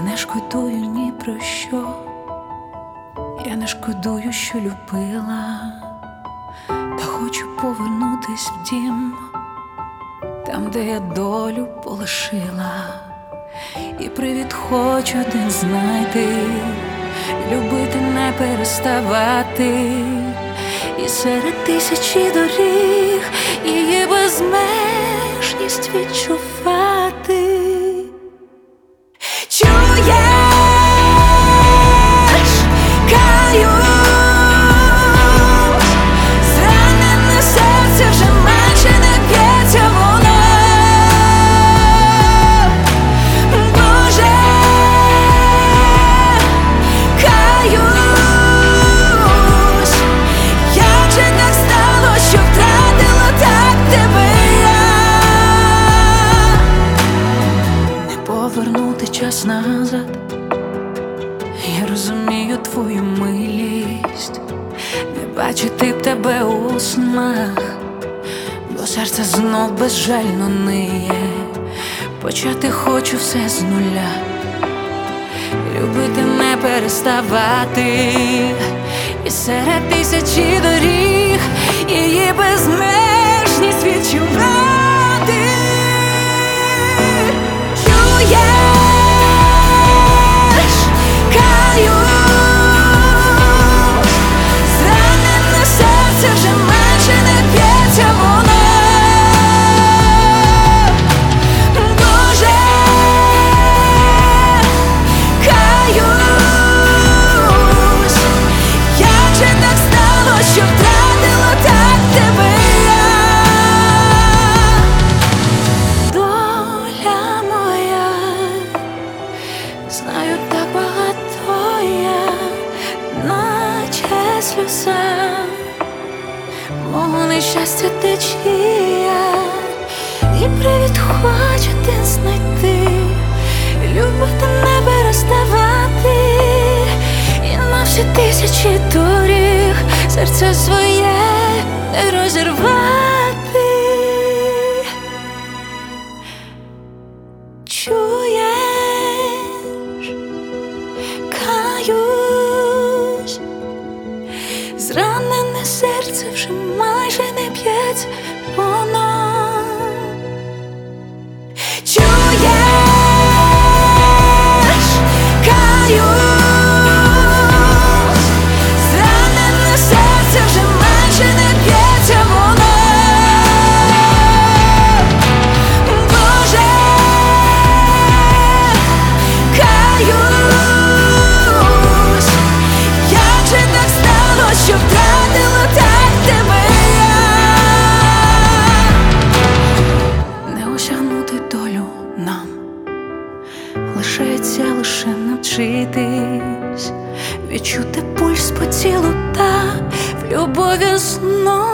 не шкодую ні про що, я не шкодую, що любила, та хочу повернутись в дім, там, де я долю полишила, і привід хочу один знайти, любити не переставати, і серед тисячі доріг її безмежність відчувати. Чуєш, каю, зранене серце вже майже не б'ється воно. Боже, каюсь, як же так стало, що втратила так тебе я. Не повернути час назад, я розумію твою милість, не бачити б тебе у снах, бо серце знов безжально ниє. Почати хочу все з нуля, любити не переставати, і серед тисячі доріг її безмежність відчувати. Чуєш, каю, зранене серце вже майже не б'ється воно. Боже, каюсь, як же так стало, що втратила так тебе я. Доля моя, знаю, так багато я, наче сльоза мого нещастя течія, і привід хочу один знайти, любити не переставати, і на всі тисячі доріг серце своє не розірвати. Чуєш, каюсь, зранене серце вже майже не б'ється воно. Чуєш, каюсь, зранене серце вже майже не б'ється воно. Боже, каюсь, як же так стало, що втратила так тебе я. Не осягнути долю нам, лишається лише навчитись відчути пульс по тілу та в любові знов